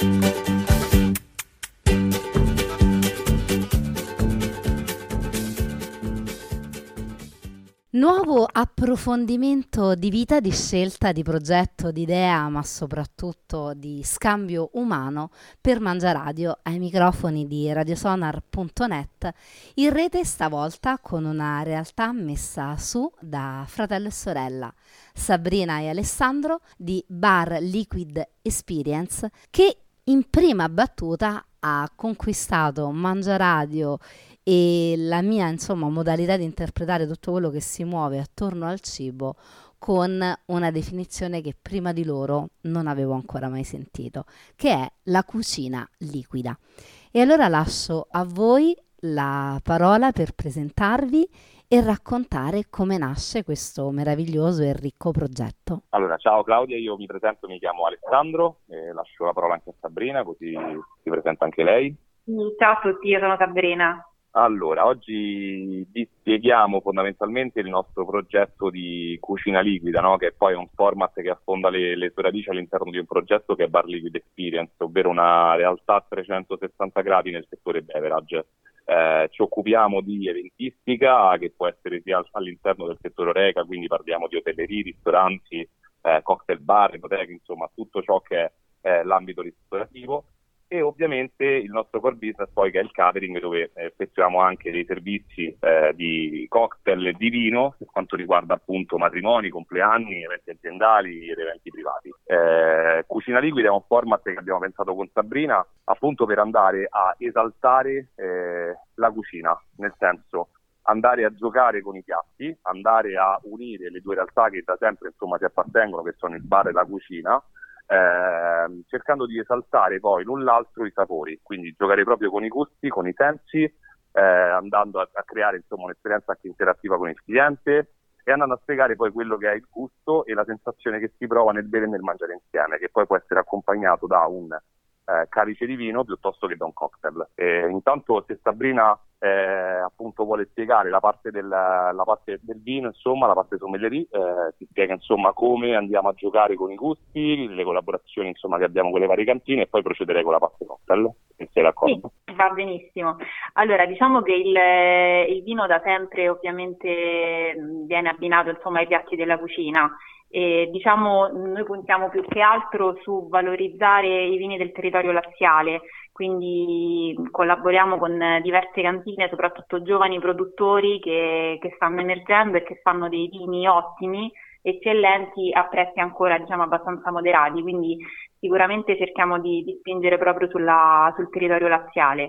Nuovo approfondimento di vita, di scelta, di progetto, di idea, ma soprattutto di scambio umano per Mangiaradio ai microfoni di radiosonar.net, in rete stavolta con una realtà messa su da fratello e sorella, Sabrina e Alessandro di Bar Liquid Experience, che in prima battuta ha conquistato Mangiaradio e la mia, insomma, modalità di interpretare tutto quello che si muove attorno al cibo con una definizione che prima di loro non avevo ancora mai sentito, che è la cucina liquida. E allora lascio a voi la parola per presentarvi e raccontare come nasce questo meraviglioso e ricco progetto. Allora, ciao Claudia, io mi presento, mi chiamo Alessandro, e lascio la parola anche a Sabrina, così si presenta anche lei. Ciao a tutti, io sono Sabrina. Allora, oggi vi spieghiamo fondamentalmente il nostro progetto di cucina liquida, no? Che poi è un format che affonda le sue radici all'interno di un progetto che è Bar Liquid Experience, ovvero una realtà a 360 gradi nel settore beverage. Ci occupiamo di eventistica, che può essere sia all'interno del settore Horeca, quindi parliamo di hotellerie, ristoranti, cocktail bar, enoteche, insomma tutto ciò che è l'ambito ristorativo. E ovviamente il nostro core business poi, che è il catering, dove effettuiamo anche dei servizi di cocktail e di vino per quanto riguarda appunto matrimoni, compleanni, eventi aziendali ed eventi privati. Cucina liquida è un format che abbiamo pensato con Sabrina appunto per andare a esaltare la cucina, nel senso andare a giocare con i piatti, andare a unire le due realtà che da sempre insomma si appartengono, che sono il bar e la cucina, cercando di esaltare poi l'un l'altro i sapori, quindi giocare proprio con i gusti, con i sensi, andando a creare insomma un'esperienza anche interattiva con il cliente e andando a spiegare poi quello che è il gusto e la sensazione che si prova nel bere e nel mangiare insieme, che poi può essere accompagnato da un calice di vino piuttosto che da un cocktail. Intanto, se Sabrina appunto vuole spiegare la parte del vino, insomma la parte sommelierie, si spiega insomma come andiamo a giocare con i gusti, le collaborazioni insomma che abbiamo con le varie cantine, e poi procederei con la parte cocktail, se sei d'accordo. Sì, va benissimo. Allora, diciamo che il vino da sempre ovviamente viene abbinato insomma ai piatti della cucina. E diciamo noi puntiamo più che altro su valorizzare i vini del territorio laziale, quindi collaboriamo con diverse cantine, soprattutto giovani produttori che stanno emergendo e che fanno dei vini ottimi, eccellenti, a prezzi ancora diciamo abbastanza moderati, quindi sicuramente cerchiamo di spingere proprio sul territorio laziale.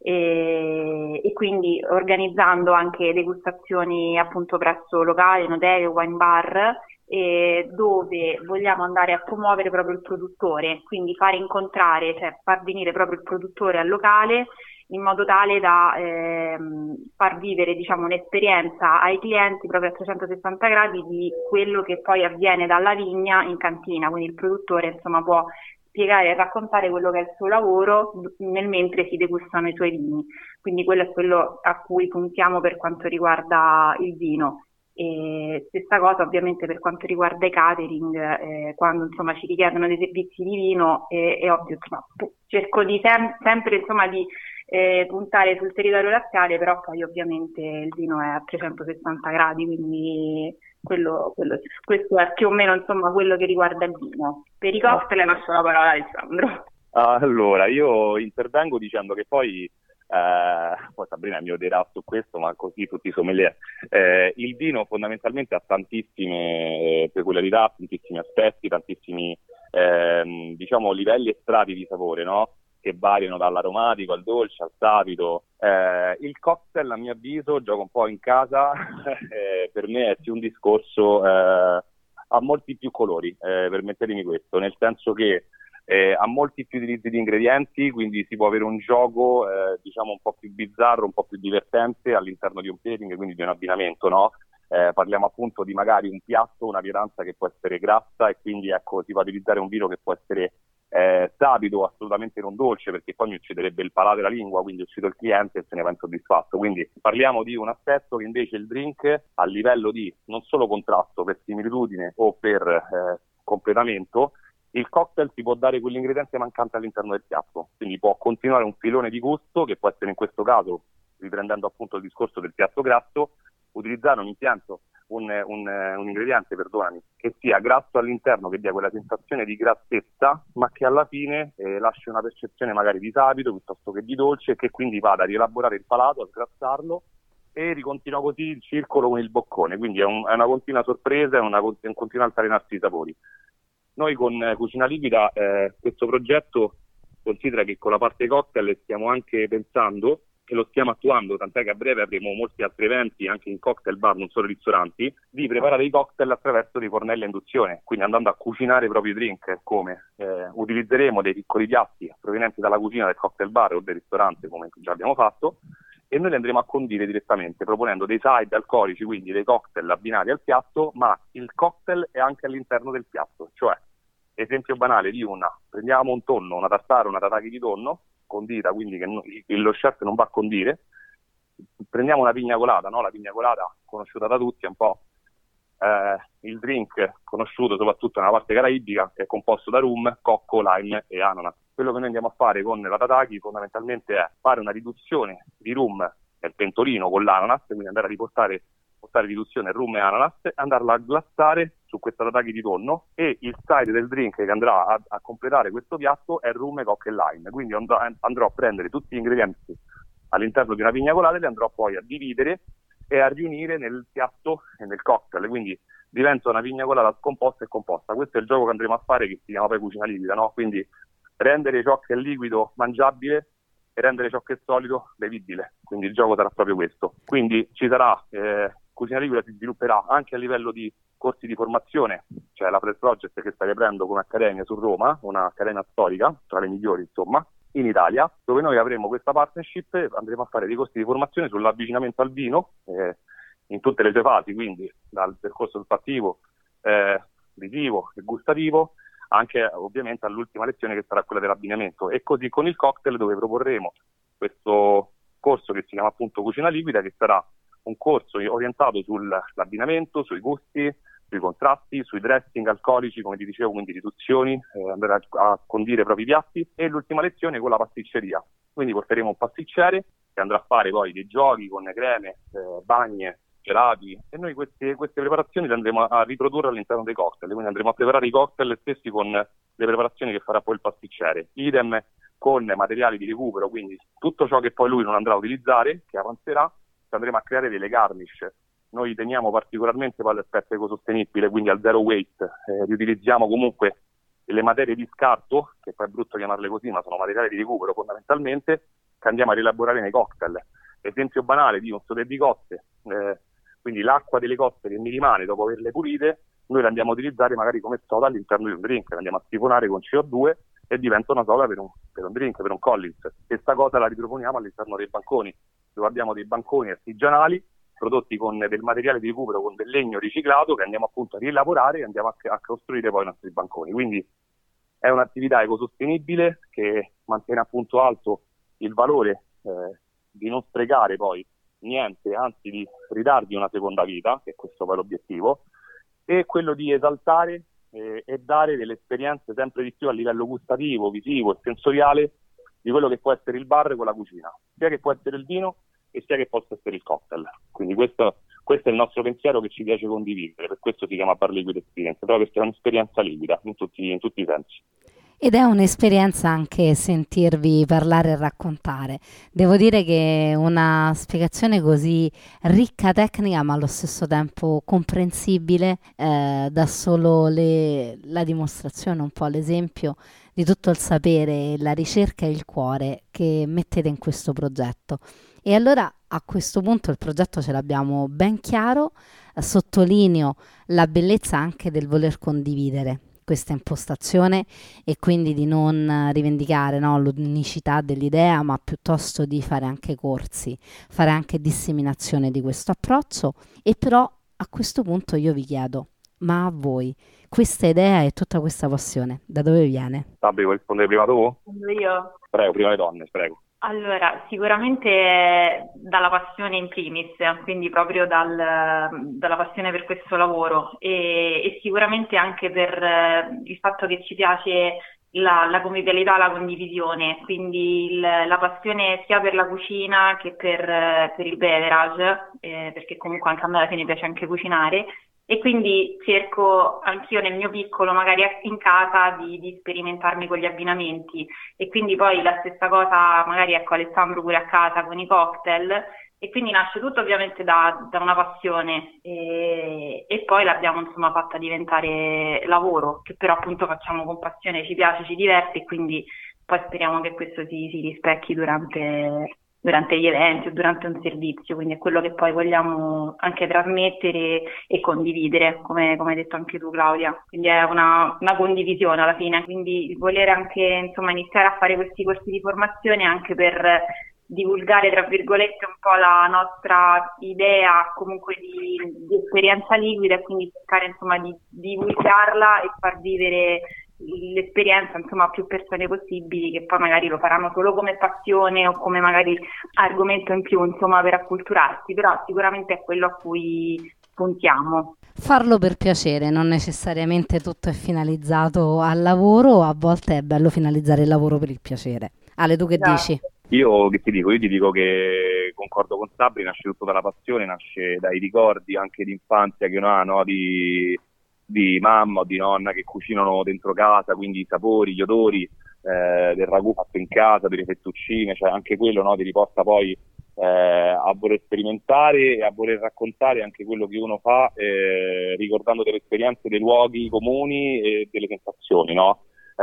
E quindi organizzando anche degustazioni appunto presso locali, enoteche, wine bar, dove vogliamo andare a promuovere proprio il produttore, quindi far incontrare, cioè far venire proprio il produttore al locale in modo tale da far vivere diciamo un'esperienza ai clienti proprio a 360 gradi di quello che poi avviene dalla vigna in cantina, quindi il produttore insomma può spiegare e raccontare quello che è il suo lavoro nel mentre si degustano i suoi vini, quindi quello è quello a cui puntiamo per quanto riguarda il vino. E stessa cosa ovviamente per quanto riguarda i catering, quando insomma ci richiedono dei servizi di vino, è ovvio, insomma, cerco di sempre insomma di puntare sul territorio laziale, però poi ovviamente il vino è a 360 gradi, quindi questo è più o meno insomma quello che riguarda il vino. Per i cocktail lascio la parola a Alessandro. Allora, io intervengo dicendo che poi Sabrina mi odierà su questo, ma così tutti i sommelier. Il vino fondamentalmente ha tantissime peculiarità, tantissimi aspetti, tantissimi diciamo livelli e strati di sapore, no? Che variano dall'aromatico al dolce al sapido. Il cocktail, a mio avviso, gioca un po' in casa, per me è più un discorso, ha molti più colori, permettetemi questo, nel senso che ha molti più utilizzi di ingredienti, quindi si può avere un gioco diciamo un po' più bizzarro, un po' più divertente all'interno di un pairing, quindi di un abbinamento, no? Parliamo appunto di magari un piatto, una pietanza che può essere grassa, e quindi ecco si può utilizzare un vino che può essere sapido, assolutamente non dolce, perché poi mi ucciderebbe il palato e la lingua, quindi uccido il cliente e se ne va insoddisfatto. Quindi parliamo di un aspetto che invece il drink, a livello di non solo contrasto, per similitudine o per completamento, il cocktail ti può dare quell'ingrediente mancante all'interno del piatto, quindi può continuare un filone di gusto che può essere in questo caso, riprendendo appunto il discorso del piatto grasso, utilizzare un impianto, un ingrediente, perdonami, che sia grasso all'interno, che dia quella sensazione di grassezza, ma che alla fine lasci una percezione magari di sapido piuttosto che di dolce, e che quindi vada a rielaborare il palato, a sgrassarlo, e ricontinua così il circolo con il boccone. Quindi è una continua sorpresa, è un continuo altalenarsi i sapori. Noi con Cucina Liquida questo progetto, considera che con la parte cocktail stiamo anche pensando, che lo stiamo attuando, tant'è che a breve avremo molti altri eventi anche in cocktail bar, non solo ristoranti, di preparare i cocktail attraverso dei fornelli a induzione, quindi andando a cucinare i propri drink. Come utilizzeremo dei piccoli piatti provenienti dalla cucina del cocktail bar o del ristorante, come già abbiamo fatto, e noi li andremo a condire direttamente proponendo dei side alcolici, quindi dei cocktail abbinati al piatto, ma il cocktail è anche all'interno del piatto. Cioè, esempio banale di prendiamo un tonno, una tartare, una tataki di tonno condita, quindi che lo chef non va a condire, prendiamo una pigna colada, no? La pigna colada conosciuta da tutti, è un po' il drink conosciuto soprattutto nella parte caraibica, che è composto da rum, cocco, lime e ananas. Quello che noi andiamo a fare con la tataki fondamentalmente è fare una riduzione di rum nel pentolino con l'ananas, quindi andare a portare riduzione rum e ananas, andarla a glassare su questa tataki di tonno, e il side del drink che andrà a completare questo piatto è rum, cocco e lime. Quindi andrò a prendere tutti gli ingredienti all'interno di una pigna colada e li andrò poi a dividere e a riunire nel piatto e nel cocktail, quindi diventa una pigna colada scomposta e composta. Questo è il gioco che andremo a fare, che si chiama poi Cucina Liquida, no? Quindi rendere ciò che è liquido mangiabile e rendere ciò che è solido bevibile. Quindi il gioco sarà proprio questo. Quindi ci sarà Cucina Liquida si svilupperà anche a livello di corsi di formazione, cioè la Press Project che sta riprendendo come accademia su Roma, un'accademia storica, tra le migliori insomma, in Italia, dove noi avremo questa partnership e andremo a fare dei corsi di formazione sull'avvicinamento al vino in tutte le sue fasi, quindi dal percorso olfattivo, visivo e gustativo, anche ovviamente all'ultima lezione che sarà quella dell'abbinamento, e così con il cocktail, dove proporremo questo corso che si chiama appunto Cucina Liquida, che sarà un corso orientato sull'abbinamento, sui gusti, sui contrasti, sui dressing alcolici, come ti dicevo, quindi riduzioni, andare a condire i propri piatti, e l'ultima lezione con la pasticceria. Quindi porteremo un pasticcere che andrà a fare poi dei giochi con creme, bagne, gelati, e noi queste preparazioni le andremo a riprodurre all'interno dei cocktail, quindi andremo a preparare i cocktail stessi con le preparazioni che farà poi il pasticcere, idem con materiali di recupero, quindi tutto ciò che poi lui non andrà a utilizzare, che avanzerà, andremo a creare delle garnish. Noi teniamo particolarmente poi all'aspetto ecosostenibile, quindi al zero waste, riutilizziamo comunque le materie di scarto, che poi è brutto chiamarle così, ma sono materiali di recupero fondamentalmente, che andiamo a rielaborare nei cocktail. Esempio banale di un sauté di coste, quindi l'acqua delle coste che mi rimane dopo averle pulite, noi la andiamo a utilizzare magari come soda all'interno di un drink, la andiamo a sifonare con CO2 e diventa una soda per un drink, per un Collins. Questa cosa la riproponiamo all'interno dei banconi, dove abbiamo dei banconi artigianali prodotti con del materiale di recupero, con del legno riciclato, che andiamo appunto a rielaborare e andiamo a costruire poi i nostri banconi. Quindi è un'attività ecosostenibile che mantiene appunto alto il valore di non sprecare poi niente, anzi di ridargli una seconda vita, che è questo poi l'obiettivo, e quello di esaltare e dare delle esperienze sempre di più a livello gustativo, visivo e sensoriale di quello che può essere il bar con la cucina, sia che può essere il vino e sia che possa essere il cocktail. Quindi questo è il nostro pensiero che ci piace condividere, per questo si chiama Bar Liquid Experience, proprio perché è un'esperienza liquida in tutti i sensi. Ed è un'esperienza anche sentirvi parlare e raccontare. Devo dire che una spiegazione così ricca tecnica, ma allo stesso tempo comprensibile, dà solo la dimostrazione, un po' l'esempio di tutto il sapere, la ricerca e il cuore che mettete in questo progetto. E allora a questo punto il progetto ce l'abbiamo ben chiaro, sottolineo la bellezza anche del voler condividere questa impostazione e quindi di non rivendicare, no, l'unicità dell'idea, ma piuttosto di fare anche corsi, fare anche disseminazione di questo approccio. E però a questo punto io vi chiedo, ma a voi questa idea e tutta questa passione da dove viene? Fabio, vuoi rispondere prima tu? Io. Prego, prima le donne, prego. Allora, sicuramente dalla passione in primis, quindi proprio dalla passione per questo lavoro e sicuramente anche per il fatto che ci piace la convivialità, la condivisione, quindi la passione sia per la cucina che per il beverage, perché comunque anche a me alla fine piace anche cucinare. E quindi cerco anch'io nel mio piccolo, magari in casa, di sperimentarmi con gli abbinamenti. E quindi poi la stessa cosa, magari ecco Alessandro pure a casa con i cocktail, e quindi nasce tutto ovviamente da una passione e poi l'abbiamo insomma fatta diventare lavoro, che però appunto facciamo con passione, ci piace, ci diverte e quindi poi speriamo che questo si rispecchi durante gli eventi o durante un servizio, quindi è quello che poi vogliamo anche trasmettere e condividere, come hai detto anche tu Claudia, quindi è una condivisione alla fine, quindi il volere anche insomma iniziare a fare questi corsi di formazione anche per divulgare tra virgolette un po' la nostra idea comunque di esperienza liquida e quindi cercare insomma di divulgarla e far vivere l'esperienza insomma a più persone possibili che poi magari lo faranno solo come passione o come magari argomento in più insomma per acculturarsi, però sicuramente è quello a cui puntiamo. Farlo per piacere, non necessariamente tutto è finalizzato al lavoro, a volte è bello finalizzare il lavoro per il piacere. Ale, tu che dici? Esatto. Io che ti dico? Io ti dico che concordo con Sabri, nasce tutto dalla passione, nasce dai ricordi anche di infanzia che uno ha, no? Di mamma o di nonna che cucinano dentro casa, quindi i sapori, gli odori del ragù fatto in casa, delle fettuccine, cioè anche quello, no? Ti riporta poi a voler sperimentare e a voler raccontare anche quello che uno fa, ricordando delle esperienze, dei luoghi comuni e delle sensazioni, no?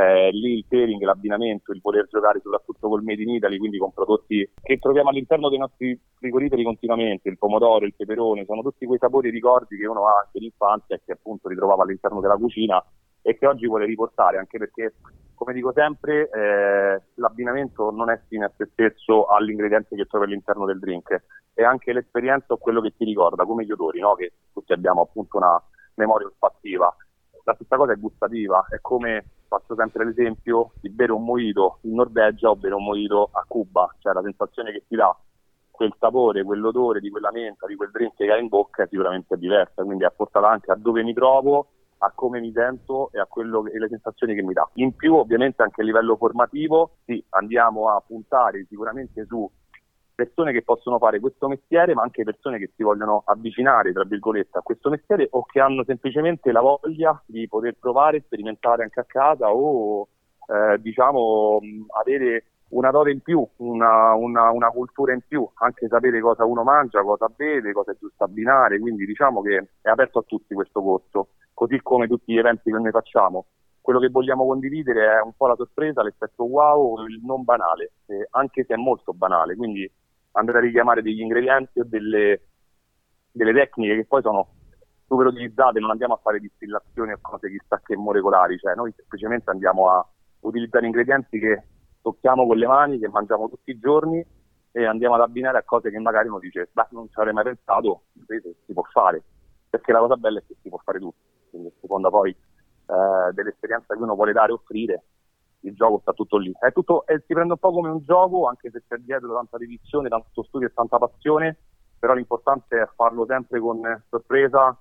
Lì il pairing, l'abbinamento, il poter giocare soprattutto col Made in Italy, quindi con prodotti che troviamo all'interno dei nostri frigoriferi continuamente, il pomodoro, il peperone, sono tutti quei sapori e ricordi che uno ha anche in infanzia e che appunto ritrovava all'interno della cucina e che oggi vuole riportare, anche perché, come dico sempre, l'abbinamento non è fine a se stesso all'ingrediente che trovi all'interno del drink, è anche l'esperienza o quello che ti ricorda, come gli odori, no? Che tutti abbiamo appunto una memoria olfattiva. La stessa cosa è gustativa, è come, faccio sempre l'esempio, di bere un mojito in Norvegia o bere un mojito a Cuba, cioè la sensazione che ti dà quel sapore, quell'odore di quella menta, di quel drink che hai in bocca è sicuramente diversa, quindi è portata anche a dove mi trovo, a come mi sento e a quello e le sensazioni che mi dà. In più ovviamente anche a livello formativo, sì, andiamo a puntare sicuramente su persone che possono fare questo mestiere, ma anche persone che si vogliono avvicinare, tra virgolette, a questo mestiere o che hanno semplicemente la voglia di poter provare, sperimentare anche a casa o diciamo avere una dote in più, una cultura in più, anche sapere cosa uno mangia, cosa beve, cosa è giusto abbinare, quindi diciamo che è aperto a tutti questo corso, così come tutti gli eventi che noi facciamo. Quello che vogliamo condividere è un po' la sorpresa, l'effetto wow, il non banale, anche se è molto banale, quindi andare a richiamare degli ingredienti o delle tecniche che poi sono super utilizzate, non andiamo a fare distillazioni o cose chissà che molecolari, cioè noi semplicemente andiamo a utilizzare ingredienti che tocchiamo con le mani, che mangiamo tutti i giorni e andiamo ad abbinare a cose che magari uno dice, beh, non ci avrei mai pensato, invece si può fare, perché la cosa bella è che si può fare tutto, quindi a seconda poi dell'esperienza che uno vuole dare, offrire, il gioco sta tutto lì. Si prende un po' come un gioco, anche se c'è dietro tanta dedizione, tanto studio e tanta passione, però l'importante è farlo sempre con sorpresa,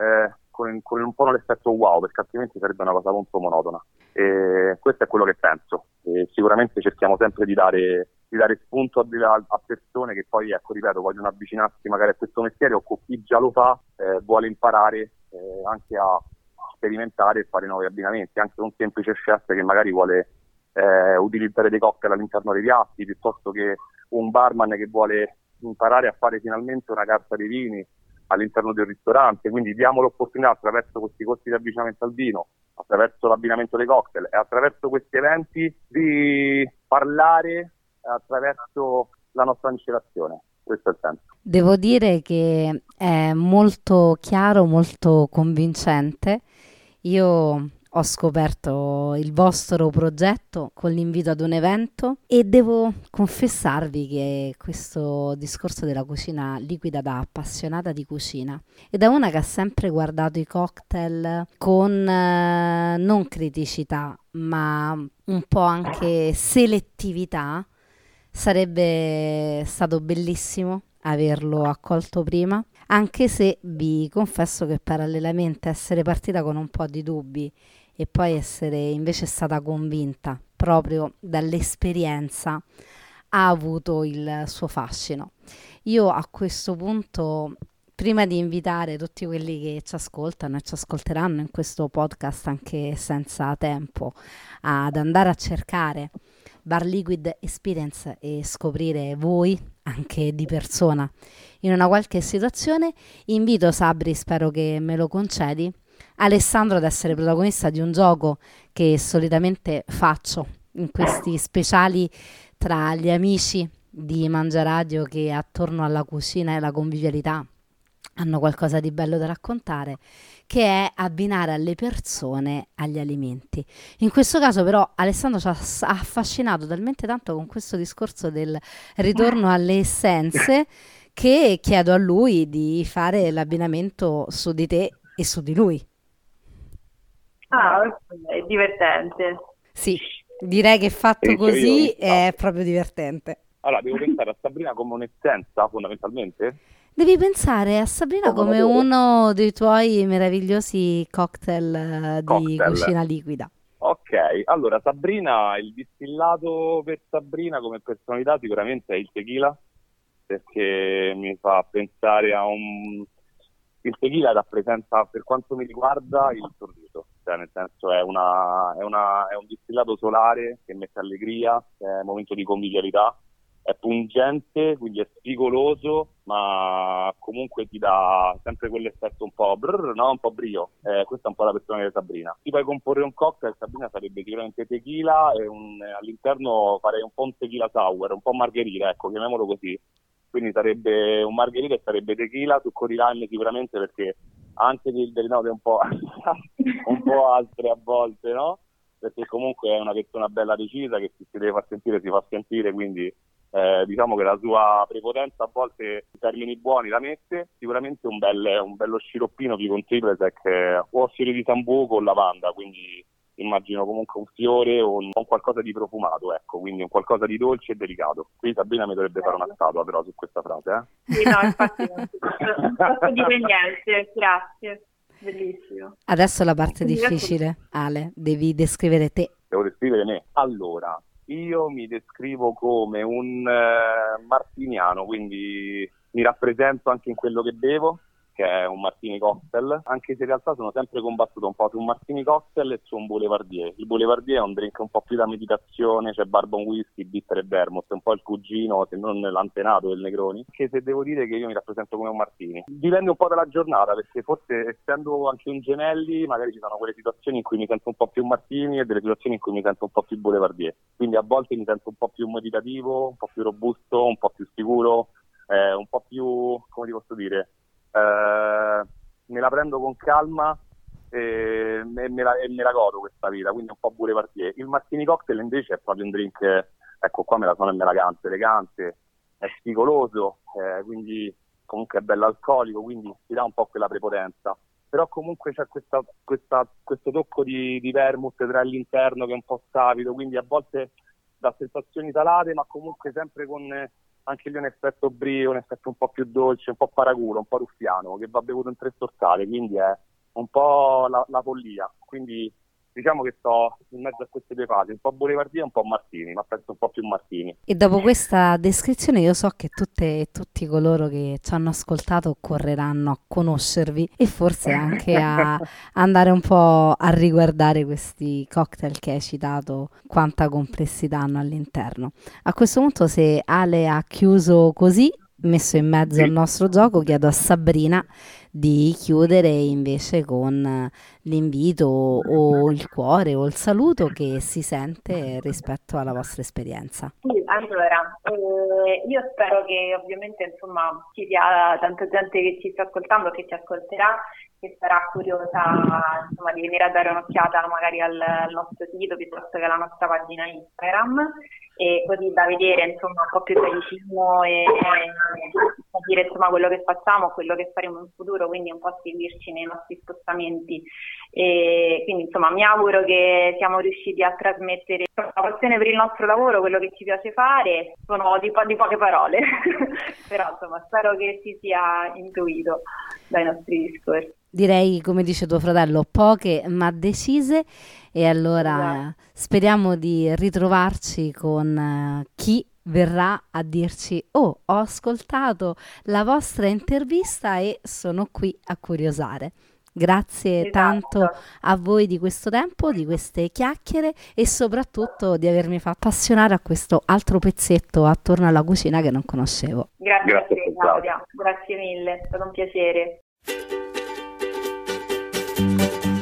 con un po' l'effetto wow, perché altrimenti sarebbe una cosa molto monotona. E questo è quello che penso. E sicuramente cerchiamo sempre di dare spunto a persone che poi, ecco, ripeto, vogliono avvicinarsi magari a questo mestiere o con chi già lo fa vuole imparare anche a sperimentare e fare nuovi abbinamenti, anche un semplice chef che magari vuole utilizzare dei cocktail all'interno dei piatti, piuttosto che un barman che vuole imparare a fare finalmente una carta dei vini all'interno del ristorante. Quindi diamo l'opportunità attraverso questi corsi di avvicinamento al vino, attraverso l'abbinamento dei cocktail e attraverso questi eventi di parlare attraverso la nostra miscelazione. Questo è il senso. Devo dire che è molto chiaro, molto convincente. Io ho scoperto il vostro progetto con l'invito ad un evento e devo confessarvi che questo discorso della cucina liquida, da appassionata di cucina e da una che ha sempre guardato i cocktail con non criticità ma un po' anche selettività, Sarebbe stato bellissimo averlo accolto prima, anche se vi confesso che parallelamente essere partita con un po' di dubbi e poi essere invece stata convinta proprio dall'esperienza ha avuto il suo fascino. Io a questo punto, prima di invitare tutti quelli che ci ascoltano e ci ascolteranno in questo podcast anche senza tempo ad andare a cercare Bar Liquid Experience e scoprire voi anche di persona in una qualche situazione, invito Sabri, spero che me lo concedi, Alessandro ad essere protagonista di un gioco che solitamente faccio in questi speciali tra gli amici di Mangiaradio che attorno alla cucina e la convivialità hanno qualcosa di bello da raccontare, che è abbinare alle persone agli alimenti. In questo caso però Alessandro ci ha affascinato talmente tanto con questo discorso del ritorno alle essenze che chiedo a lui di fare l'abbinamento su di te e su di lui. Ah, è divertente. Sì, direi che fatto così io, è proprio divertente. Allora, devo pensare a Sabrina come un'essenza, fondamentalmente? Devi pensare a Sabrina come uno dei tuoi meravigliosi cocktail di cucina liquida. Ok, allora Sabrina, il distillato per Sabrina come personalità sicuramente è il tequila, perché mi fa pensare a un... Il tequila rappresenta, per quanto mi riguarda, il sorriso, cioè nel senso è un distillato solare che mette allegria, è un momento di convivialità, è pungente, quindi è spigoloso, ma comunque ti dà sempre quell'effetto un po' no? Un po' brio. Questa è un po' la personalità di Sabrina. Si puoi comporre un cocktail, Sabrina sarebbe sicuramente tequila e all'interno farei un po' un tequila sour, un po' margherita, ecco, chiamiamolo così. Quindi sarebbe un margherita e sarebbe tequila, succo di lime sicuramente, perché anche delle note un po' altre a volte, no? Perché comunque è una persona bella decisa che se si deve far sentire si fa sentire, quindi diciamo che la sua prepotenza a volte in termini buoni la mette. Sicuramente un bello sciroppino con Triplesec o fiori di sambuco o lavanda, quindi immagino comunque un fiore o un qualcosa di profumato, ecco, quindi un qualcosa di dolce e delicato. Qui Sabrina mi dovrebbe fare una statua però su questa frase, Sì, no, infatti non posso dire niente, grazie, bellissimo. Adesso la parte difficile, Ale, devi descrivere te. Devo descrivere me. Allora, io mi descrivo come un martiniano, quindi mi rappresento anche in quello che bevo, che è un martini cocktail, anche se in realtà sono sempre combattuto un po' su un martini cocktail e su un boulevardier. Il boulevardier è un drink un po' più da meditazione, c'è bourbon whisky, bitter e vermouth, è un po' il cugino, se non l'antenato del Negroni, che se devo dire che io mi rappresento come un martini. Dipende un po' dalla giornata, perché forse essendo anche un Genelli, magari ci sono quelle situazioni in cui mi sento un po' più martini e delle situazioni in cui mi sento un po' più boulevardier. Quindi a volte mi sento un po' più meditativo, un po' più robusto, un po' più sicuro, un po' più, come ti posso dire, me la prendo con calma e me la godo questa vita, quindi un po' boulevardier. Il martini cocktail invece è proprio un drink, ecco qua me la sono e me la canto, elegante, è spigoloso, quindi comunque è bello alcolico, quindi ti dà un po' quella prepotenza, però comunque c'è questo tocco di vermouth tra all'interno che è un po' sapido, quindi a volte dà sensazioni salate ma comunque sempre con anche lì un effetto brio, un effetto un po' più dolce, un po' paraculo, un po' ruffiano, che va bevuto in 3 sorsate, quindi è un po' la follia. Quindi diciamo che sto in mezzo a queste due fasi, un po' boulevardier e un po' martini, ma penso un po' più martini. E dopo questa descrizione io so che tutte e tutti coloro che ci hanno ascoltato correranno a conoscervi e forse anche a andare un po' a riguardare questi cocktail che hai citato, quanta complessità hanno all'interno. A questo punto, se Ale ha chiuso così, messo in mezzo al nostro gioco, chiedo a Sabrina di chiudere invece con l'invito o il cuore o il saluto che si sente rispetto alla vostra esperienza. Sì, allora, io spero che ovviamente insomma ci sia tanta gente che ci sta ascoltando, che ci ascolterà, che sarà curiosa, insomma, di venire a dare un'occhiata magari al nostro sito piuttosto che alla nostra pagina Instagram, e così da vedere insomma un po' più da vicino e capire insomma quello che facciamo, quello che faremo in futuro, quindi un po' seguirci nei nostri spostamenti. E quindi insomma mi auguro che siamo riusciti a trasmettere la passione per il nostro lavoro, quello che ci piace fare. Sono di poche parole, però insomma spero che si sia intuito dai nostri discorsi. Direi, come dice tuo fratello, poche ma decise, e allora speriamo di ritrovarci con chi verrà a dirci: oh, ho ascoltato la vostra intervista e sono qui a curiosare. Grazie tanto a voi di questo tempo, di queste chiacchiere, e soprattutto di avermi fatto appassionare a questo altro pezzetto attorno alla cucina che non conoscevo. Grazie a te, Claudia, grazie mille, è stato un piacere.